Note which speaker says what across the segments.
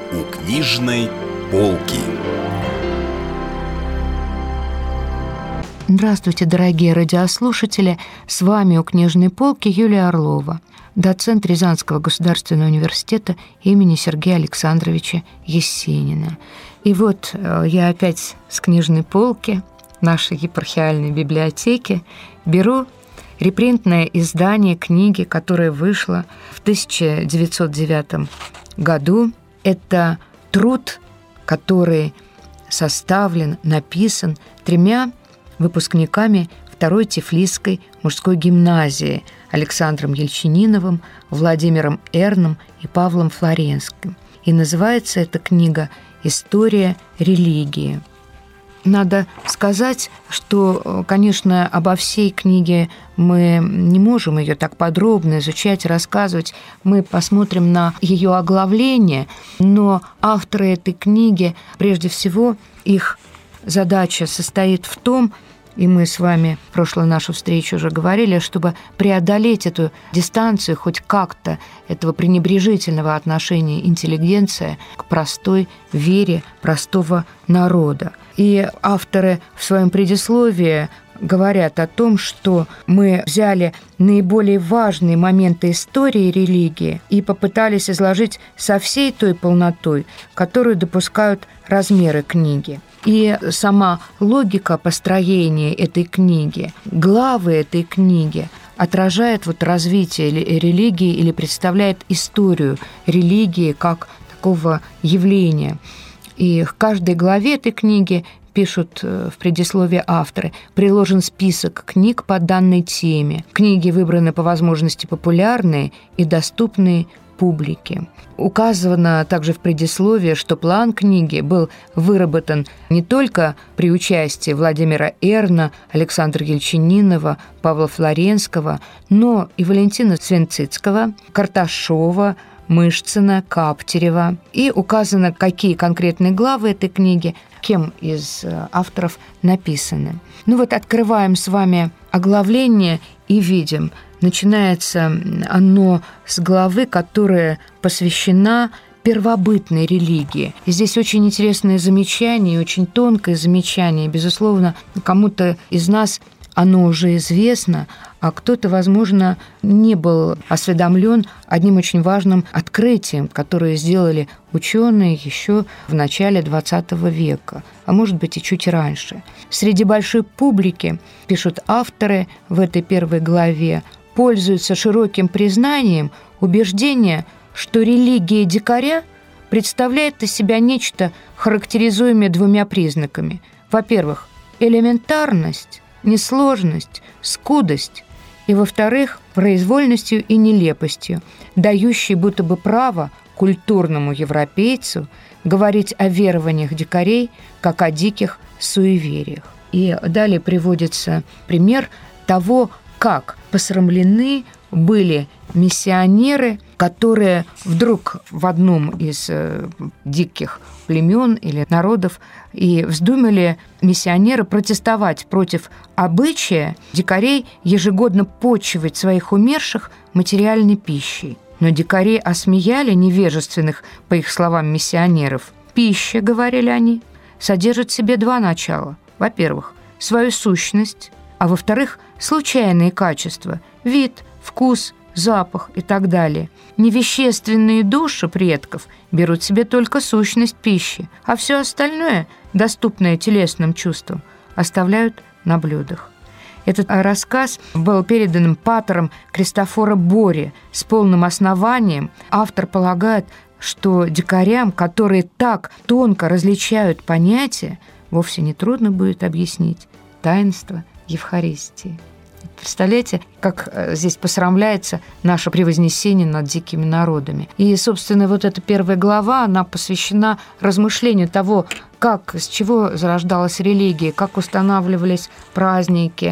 Speaker 1: у книжной полки.
Speaker 2: Здравствуйте, дорогие радиослушатели! С вами у книжной полки Юлия Орлова, доцент Рязанского государственного университета имени Сергея Александровича Есенина. И вот я опять с книжной полки нашей епархиальной библиотеки беру репринтное издание книги, которая вышла в 1909 году. Это труд, который составлен, написан 3 выпускниками Второй Тифлисской мужской гимназии Александром Ельчининовым, Владимиром Эрном и Павлом Флоренским. И называется эта книга «История религии». Надо сказать, что, конечно, обо всей книге мы не можем ее так подробно изучать, рассказывать. Мы посмотрим на ее оглавление, но авторы этой книги, прежде всего, их задача состоит в том, и мы с вами в прошлую нашу встречу уже говорили, чтобы преодолеть эту дистанцию, хоть как-то этого пренебрежительного отношения интеллигенции к простой вере простого народа. И авторы в своем предисловии говорят о том, что мы взяли наиболее важные моменты истории религии и попытались изложить со всей той полнотой, которую допускают размеры книги. И сама логика построения этой книги, главы этой книги отражает развитие религии или представляет историю религии как такого явления. И к каждой главе этой книги, пишут в предисловии авторы, приложен список книг по данной теме. Книги выбраны по возможности популярные и доступные публике. Указано также в предисловии, что план книги был выработан не только при участии Владимира Эрна, Александра Ельчининова, Павла Флоренского, но и Валентина Свинцицкого, Карташова, Мышцина, Каптерева. И указано, какие конкретные главы этой книги кем из авторов написаны. Открываем с вами оглавление и видим. Начинается оно с главы, которая посвящена первобытной религии. И здесь очень интересное замечание, очень тонкое замечание. Безусловно, кому-то из нас оно уже известно, а кто-то, возможно, не был осведомлен одним очень важным открытием, которое сделали ученые еще в начале XX века, а может быть и чуть раньше. Среди большой публики, пишут авторы в этой первой главе, пользуются широким признанием убеждения, что религия дикаря представляет из себя нечто, характеризуемое 2 признаками. Во-первых, элементарность, несложность, скудость, и, во-вторых, произвольностью и нелепостью, дающей будто бы право культурному европейцу говорить о верованиях дикарей, как о диких суевериях. И далее приводится пример того, как посрамлены были миссионеры, которые вдруг в одном из диких племен или народов и вздумали миссионеры протестовать против обычая дикарей ежегодно почивать своих умерших материальной пищей. Но дикари осмеяли невежественных, по их словам, миссионеров. «Пища, — говорили они, — содержит в себе 2 начала. Во-первых, свою сущность, а во-вторых, случайные качества – вид, вкус, запах и так далее. Невещественные души предков берут себе только сущность пищи, а все остальное, доступное телесным чувствам, оставляют на блюдах». Этот рассказ был передан патером Кристофора Бори с полным основанием. Автор полагает, что дикарям, которые так тонко различают понятия, вовсе не трудно будет объяснить таинство Евхаристии. Представляете, как здесь посрамляется наше превознесение над дикими народами. И, собственно, эта первая глава, она посвящена размышлению того, с чего зарождалась религия, как устанавливались праздники, в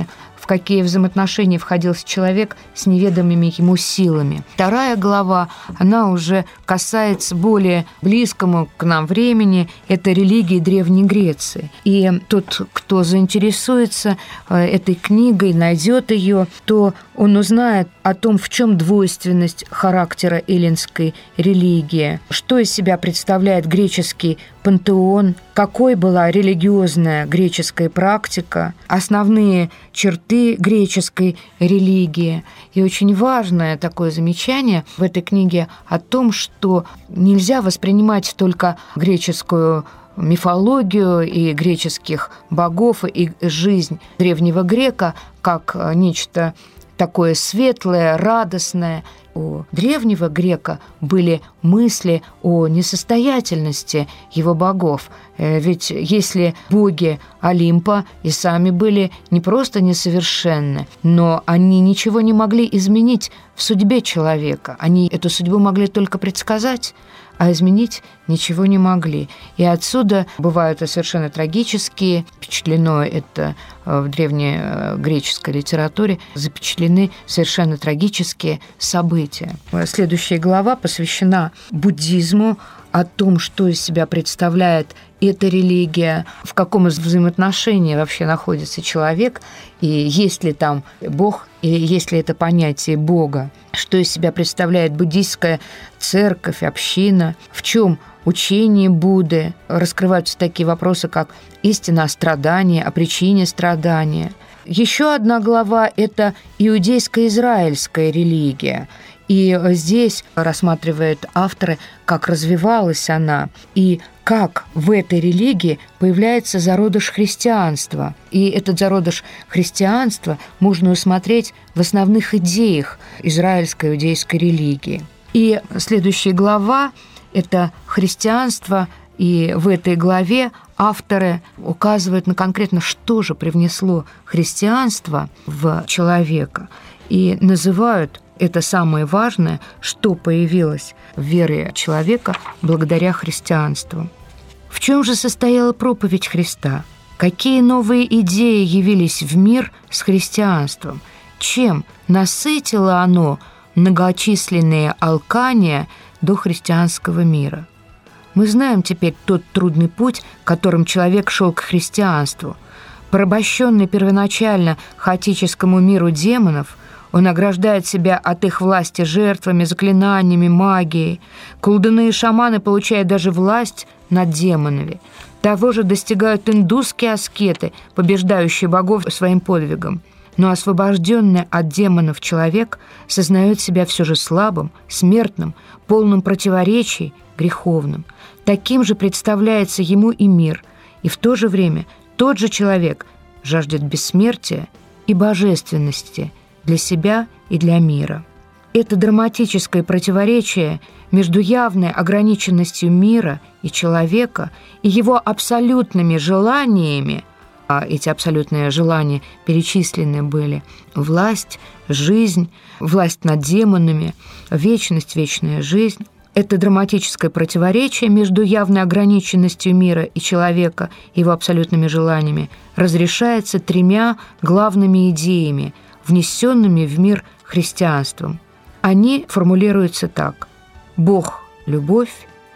Speaker 2: в какие взаимоотношения входил человек с неведомыми ему силами. Вторая глава, она уже касается более близкому к нам времени, это религии Древней Греции. И тот, кто заинтересуется этой книгой, найдет ее, то он узнает о том, в чем двойственность характера эллинской религии, что из себя представляет греческий пантеон, какой была религиозная греческая практика, основные черты греческой религии. И очень важное такое замечание в этой книге о том, что нельзя воспринимать только греческую мифологию и греческих богов и жизнь древнего грека как нечто такое светлое, радостное. У древнего грека были мысли о несостоятельности его богов. Ведь если боги Олимпа и сами были не просто несовершенны, но они ничего не могли изменить в судьбе человека. Они эту судьбу могли только предсказать, а изменить ничего не могли. И отсюда бывают совершенно трагические, впечатлено это в древнегреческой литературе, запечатлены совершенно трагические события. Следующая глава посвящена буддизму, о том, что из себя представляет эта религия, в каком взаимоотношении вообще находится человек, и есть ли там Бог, или есть ли это понятие Бога, что из себя представляет буддийская церковь, община, в чем учение Будды. Раскрываются такие вопросы, как истина о страдании, о причине страдания. Еще одна глава – это иудейско-израильская религия. И здесь рассматривают авторы, как развивалась она и как в этой религии появляется зародыш христианства. И этот зародыш христианства можно усмотреть в основных идеях израильской иудейской религии. И следующая глава – это христианство, и в этой главе авторы указывают на конкретно, что же привнесло христианство в человека, и называют это самое важное, что появилось в вере человека благодаря христианству. В чем же состояла проповедь Христа? Какие новые идеи явились в мир с христианством? Чем насытило оно многочисленные алкания до христианского мира? Мы знаем теперь тот трудный путь, которым человек шел к христианству. Порабощенный первоначально хаотическому миру демонов, он ограждает себя от их власти жертвами, заклинаниями, магией. Колдуны и шаманы получают даже власть над демонами. Того же достигают индусские аскеты, побеждающие богов своим подвигом. Но освобожденный от демонов человек сознает себя все же слабым, смертным, полным противоречий, греховным. Таким же представляется ему и мир, и в то же время тот же человек жаждет бессмертия и божественности для себя и для мира. Это драматическое противоречие между явной ограниченностью мира и человека и его абсолютными желаниями, а эти абсолютные желания перечислены были: власть, жизнь, власть над демонами, вечность, вечная жизнь. Это драматическое противоречие между явной ограниченностью мира и человека, его абсолютными желаниями, разрешается тремя главными идеями, внесенными в мир христианством. Они формулируются так: Бог – любовь,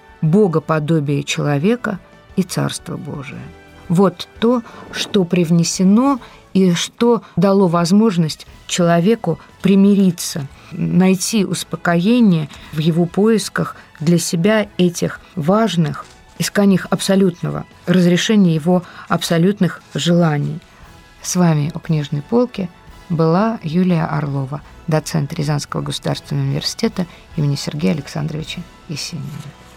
Speaker 2: богоподобие человека и Царство Божие. Вот то, что привнесено и что дало возможность человеку примириться, найти успокоение в его поисках для себя этих важных, исканиях абсолютного, разрешения его абсолютных желаний. С вами у книжной полки была Юлия Орлова, доцент Рязанского государственного университета имени Сергея Александровича Есенина.